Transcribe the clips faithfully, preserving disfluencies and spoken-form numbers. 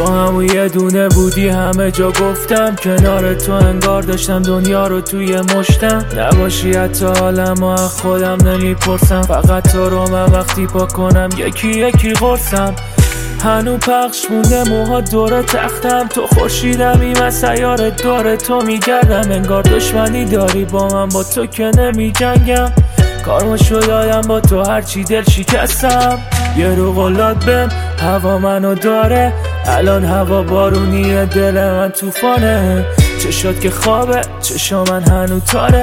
همون یه دونه بودی همه جا گفتم، کنار تو انگار داشتم دنیا رو توی مشتم. نباشی حتی حالم و خودم نمیپرسم، فقط تو رو من وقتی پا کنم یکی یکی قرصم. هنو پخش مونده موها دور تختم، تو خورشیدمی من سیاره داره تو میگردم. انگار دشمنی داری با من، با تو که نمی جنگم. کارماشو دادم با تو هرچی دل شکستم. یه رو غلات بهم هوا منو داره، الان هوا بارونیه دل من توفانه. چشات که خوابه چشا من هنو تاره،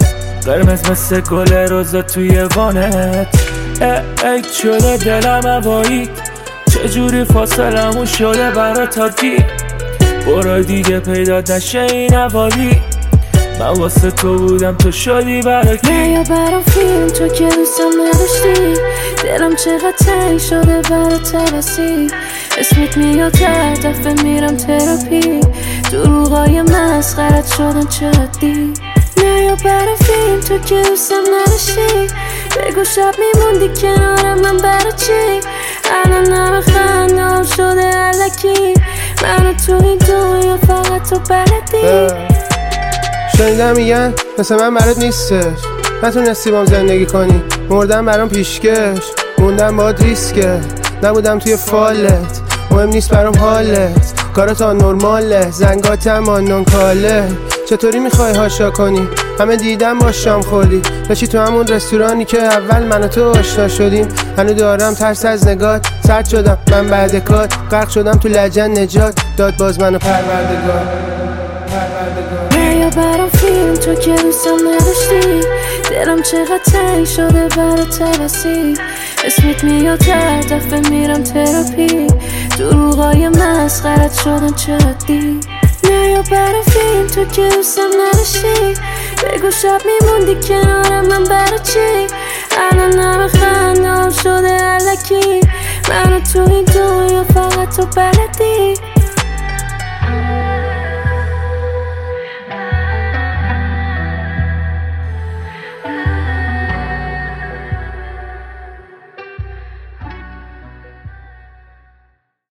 قرمز مثل گل روزا توی وانت. ای ای شده دلم هوایی، چجوری فاصلمون شده برا تا دی. برو دیگه پیدا نشه این حوالی، من واسه تو بودم تو شدی برا کی. نه یا برام فیلم تو که دوستم نداشتی، دلم چقدر تنگ شده برا ترسی. اسمت میاد هر دفعه میرم تراپی، دروغای مسخرت شدن جدی. نه یا برام فیلم تو که دوستم نداشتی، بگو شب میموندی کنارم من برا چی. الان نمه خندام شده علکی، منو تو این دنیا فقط تو بلدی. شنیدم میگن مثل من برات نیستش، نتونستی بام زندگی کنی، مردم برام پیشکش، موندم باد ریسکه، نبودم توی فالت، مهم نیست برام حالت، کارات آن نرماله، زنگاتم آن نون کاله. چطوری میخوای هاشا کنی؟ همه دیدم با شام خوردی، داشتی تو همون رستورانی که اول من و تو آشنا شدیم. هنو دارم ترس از نگات، سرد شدم من بعد کار، غرق شدم تو لجن نجات، داد باز منو پروردگار پروردگار. نه یا برام فیلم تو که دوستم نداشتی، دلم چقدر تنگ شده برا ترسی. اسمت میاد هر دفعه میرم تراپی، دروغای مسخرت شدن جدی. نه یا برام فیلم تو که دوستم نداشتی، بگو شب میموندی کنارم من برا چی. الان نمه خندام شده علکی، منو تو این دنیا فقط تو بلدی.